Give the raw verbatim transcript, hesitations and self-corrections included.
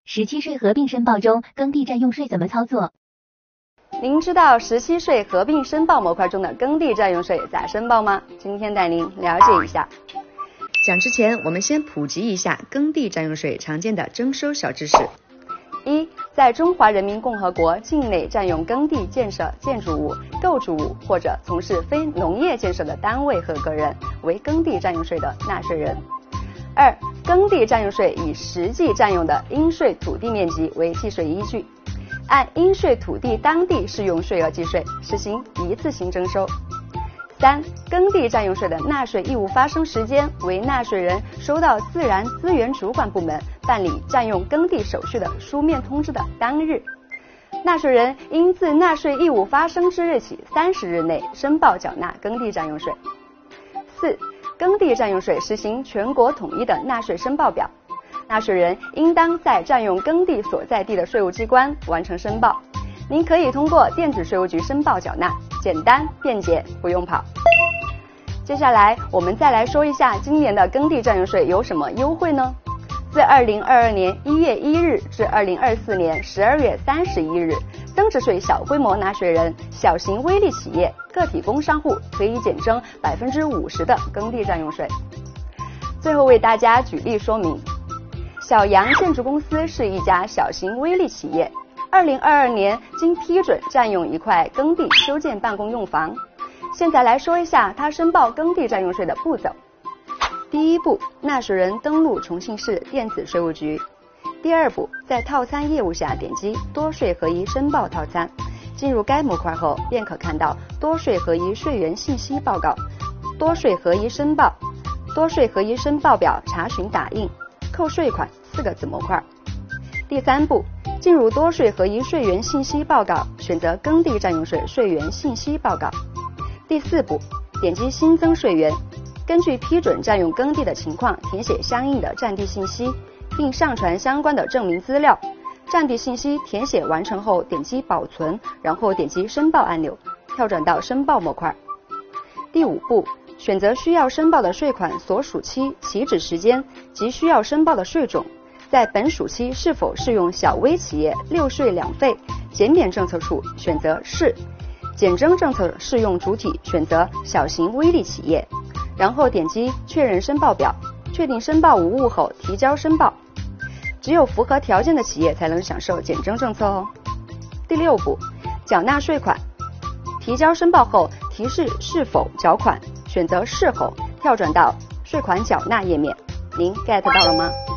十七税合并申报中，耕地占用税怎么操作？ 您知道十七税合并申报模块中的耕地占用税咋申报吗？今天带您了解一下。 讲之前，我们先普及一下耕地占用税常见的征收小知识。 一，在中华人民共和国境内占用耕地建设建筑物、构筑物或者从事非农业建设的单位和个人为耕地占用税的纳税人。二，耕地占用税以实际占用的应税土地面积为计税依据，按应税土地当地适用税额计税，实行一次性征收。三、耕地占用税的纳税义务发生时间为纳税人收到自然资源主管部门办理占用耕地手续的书面通知的当日。纳税人应自纳税义务发生之日起三十日内申报缴纳耕地占用税。四、耕地占用税实行全国统一的纳税申报表，纳税人应当在占用耕地所在地的税务机关完成申报。您可以通过电子税务局申报缴纳，简单便捷，不用跑。接下来我们再来说一下今年的耕地占用税有什么优惠呢？自二零二二年一月一日至二零二四年十二月三十一日，增值税小规模纳税人、小型微利企业、个体工商户可以减征百分之五十的耕地占用税。最后为大家举例说明，小杨建筑公司是一家小型微利企业，二零二二年经批准占用一块耕地修建办公用房。现在来说一下他申报耕地占用税的步骤。第一步，纳税人登录重庆市电子税务局。第二步，在套餐业务下点击多税合一申报套餐，进入该模块后，便可看到多税合一税源信息报告、多税合一申报、多税合一申报表查询打印、扣税款四个子模块。第三步，进入多税合一税源信息报告，选择耕地占用税税源信息报告。第四步，点击新增税源，根据批准占用耕地的情况填写相应的占地信息，并上传相关的证明资料。占地信息填写完成后，点击保存，然后点击申报按钮，跳转到申报模块。第五步，选择需要申报的税款所属期、起止时间及需要申报的税种，在本属期是否适用小微企业六税两费，减免政策处选择是，减征政策适用主体选择小型微利企业，然后点击确认申报表，确定申报无误后提交申报。只有符合条件的企业才能享受减征政策哦。第六步，缴纳税款，提交申报后提示是否缴款，选择是后跳转到税款缴纳页面。您 get 到了吗？